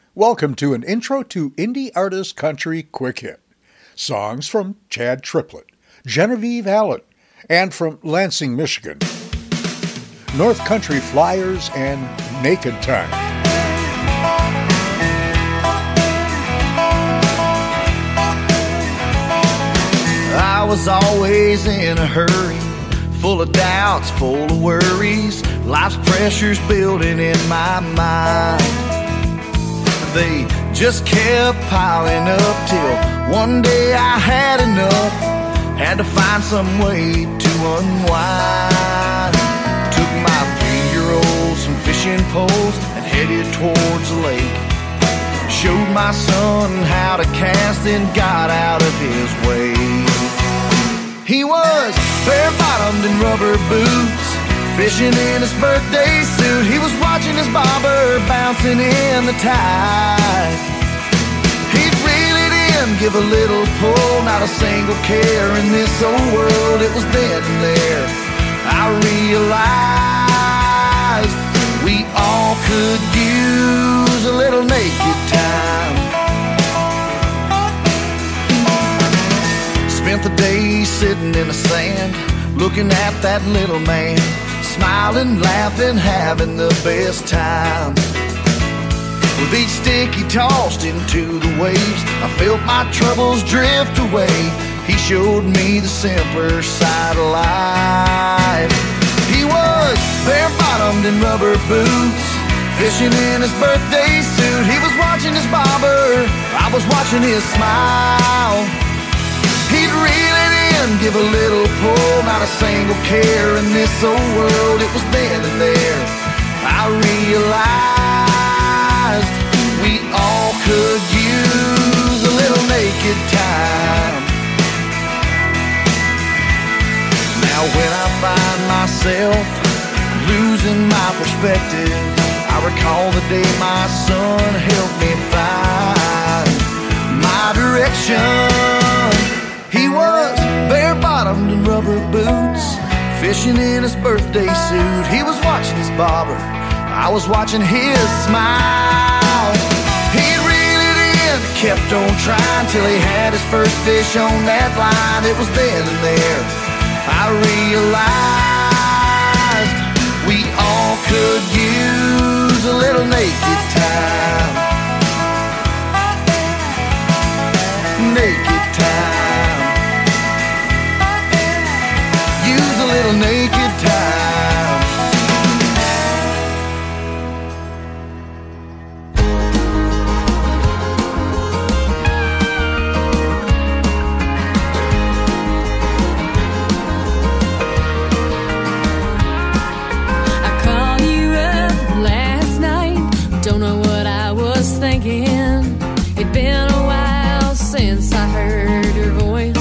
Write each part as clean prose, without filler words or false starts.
Welcome to an intro to Indie Artist Country Quick Hit. Songs from Chad Triplett, Genevieve Allen, and from Lansing, Michigan, North Country Flyers and Naked Time. I was always in a hurry, full of doubts, full of worries, life's pressures building in my mind. They just kept piling up till one day I had enough, had to find some way to unwind. Took my 3-year-old some fishing poles and headed towards the lake. Showed my son how to cast and got out of his way. He was bare-bottomed in rubber boots, fishing in his birthday suit. He was watching his bobber bouncing in the tide. He'd reel it in, give a little pull, not a single care in this old world. It was then and there I realized we all could use a little naked time. Spent the day sitting in the sand, looking at that little man, smiling, laughing, having the best time. With each stick he tossed into the waves, I felt my troubles drift away. He showed me the simpler side of life. He was bare-bottomed in rubber boots, fishing in his birthday suit. He was watching his bobber, I was watching his smile. He'd reel it in, give a little pull, not a single care in this old world. It was then and there I realized we all could use a little naked time. Now when I find myself losing my perspective, I recall the day my son helped me find my direction. He was bare-bottomed in rubber boots, fishing in his birthday suit. He was watching his bobber, I was watching his smile. He'd reel it in, kept on trying till he had his first fish on that line. It was then and there I realized we all could use a little naked time. Naked time. Use a little naked time. I called you up last night, don't know what I was thinking. It'd been a while since I heard your voice.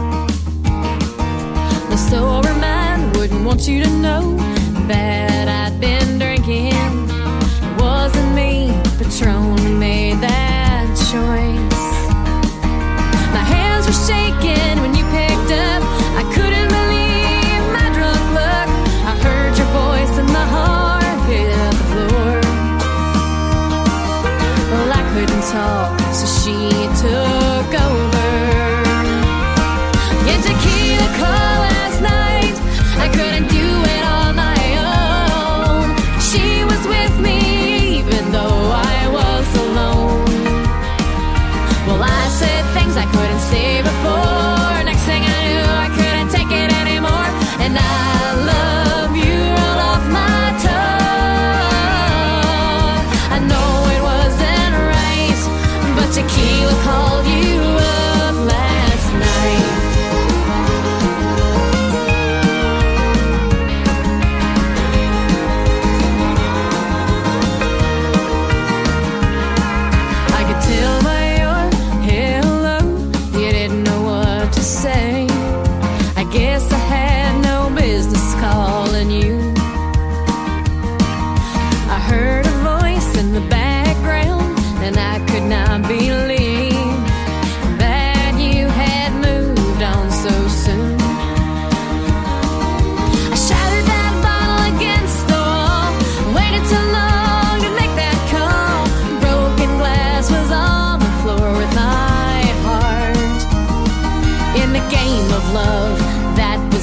The sober mind wouldn't want you to know that I'd been drinking. It wasn't me, Patron, who made that choice. My hands were shaking when you picked up. I couldn't believe my drunk luck. I heard your voice and my heart hit the floor. Well, I couldn't talk, so she took over. Your tequila call last night, I couldn't do it on my own. She was with me even though I was alone. Well, I said things I couldn't say before. Next thing I knew, I couldn't take it anymore. And I love you rolled off my tongue. I know it wasn't right, but tequila called you up last night.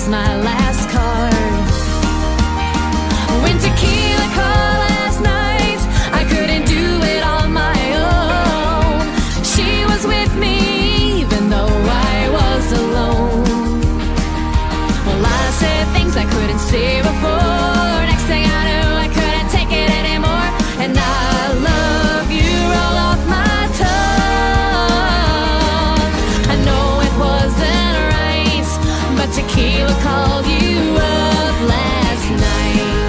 my last card. When tequila called last night, I couldn't do it on my own. She was with me even though I was alone. Well, I said things I couldn't say before. Next thing I knew, I couldn't take it anymore. And I love you roll off my tongue. I know it wasn't right, but tequila called you up last night.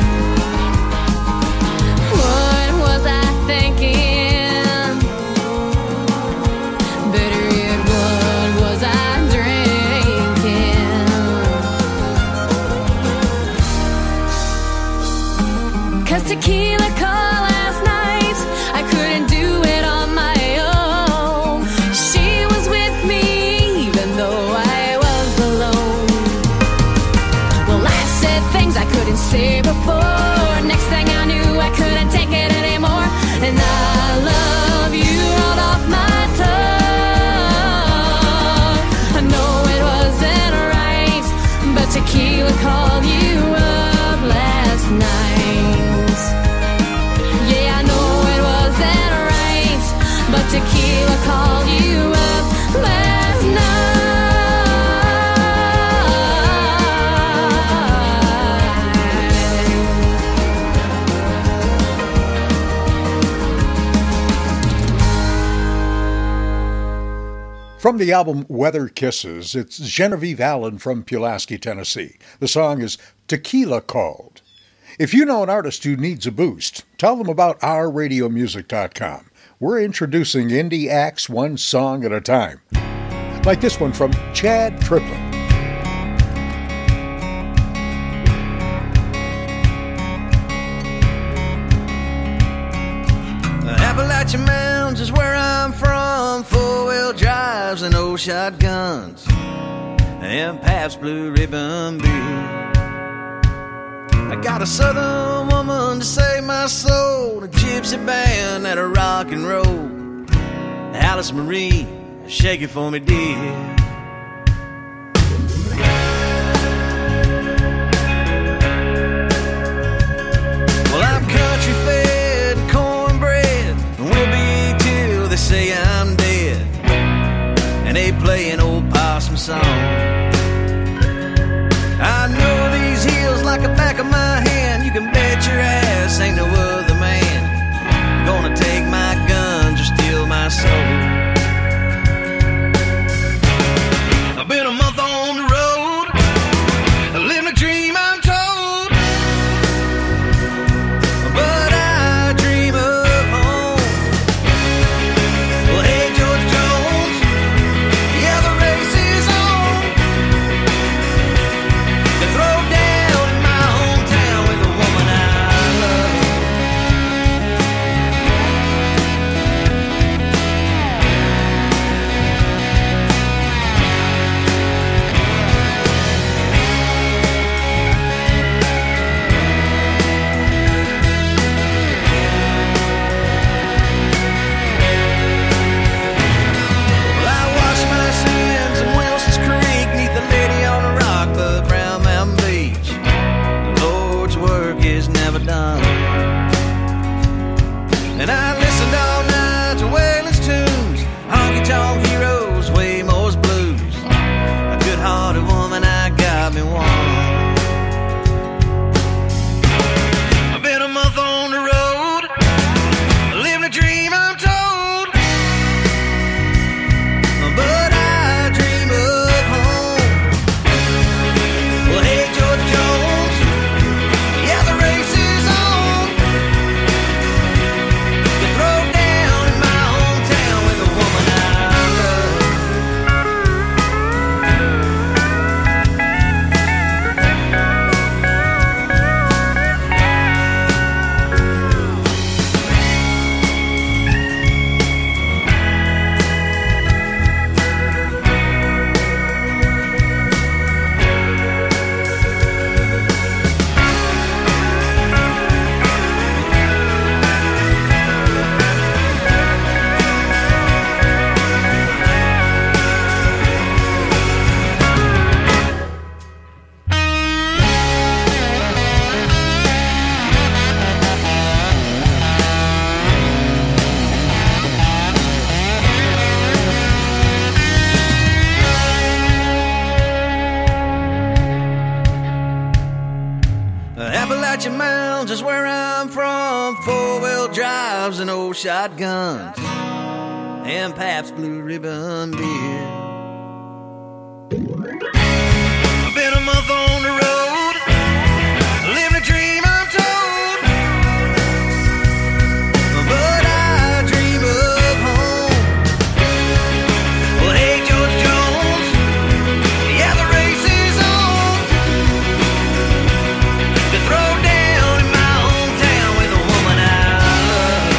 What was I thinking? Better yet, what was I drinking? 'Cause tequila called last night, I couldn't do it on my own. She was with me even though I was alone. Well, I said things I couldn't say before. Next thing I knew, I couldn't take it anymore. And I love you rolled off my tongue. I know it wasn't right, but tequila called you up last night. Yeah, I know it wasn't right, but tequila called you up last night. From the album Weather Kisses, it's Genevieve Allen from Pulaski, Tennessee. The song is Tequila Called. If you know an artist who needs a boost, tell them about ourradiomusic.com. We're introducing indie acts one song at a time. Like this one from Chad Triplett. The Appalachian Mountains is where I'm from. Four-wheel drives and old shotguns and Pabst Blue Ribbon beer. I got a southern woman to save my soul, a gypsy band that a rock and roll. Alice Marie, shake it for me, dear. Well, I'm country fed and cornbread, and will be till they say I'm dead. And they play an old possum song. I know these hills like the back of my hand. You can bet your ass ain't no other man gonna take my guns or steal my soul. I've been a month on the road, living a dream I'm told, but I dream of home. Well, hey, George Jones, yeah, the race is on. and old shotguns and Pabst Blue Ribbon beer. I've been a month on the road, living a dream untold, but I dream of home. Well, hey, George Jones, yeah, the race is on to throw down in my hometown with a woman I love.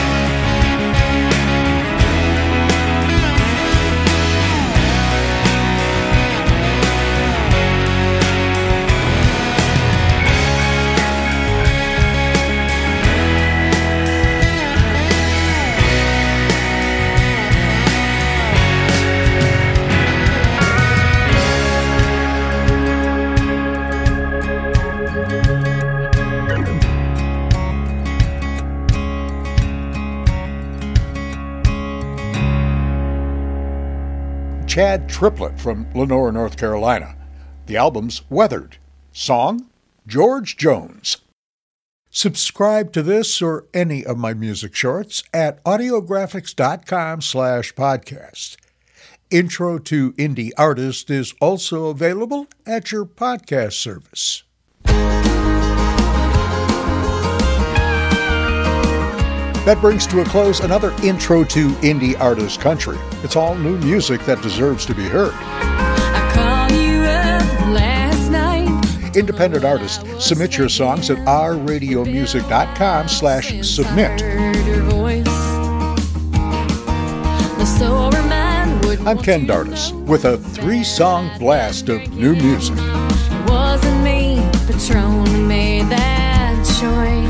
Chad Triplett from Lenore, North Carolina. The album's Weathered. Song, George Jones. Subscribe to this or any of my music shorts at audiographics.com/podcast. Intro to Indie Artist is also available at your podcast service. That brings to a close another Intro to Indie Artist Country. It's all new music that deserves to be heard. I called you up last night. Independent artists, submit your songs at ourradiomusic.com/submit. I'm Ken Dardis with a 3-song blast of new music. It wasn't me, Patron made that choice.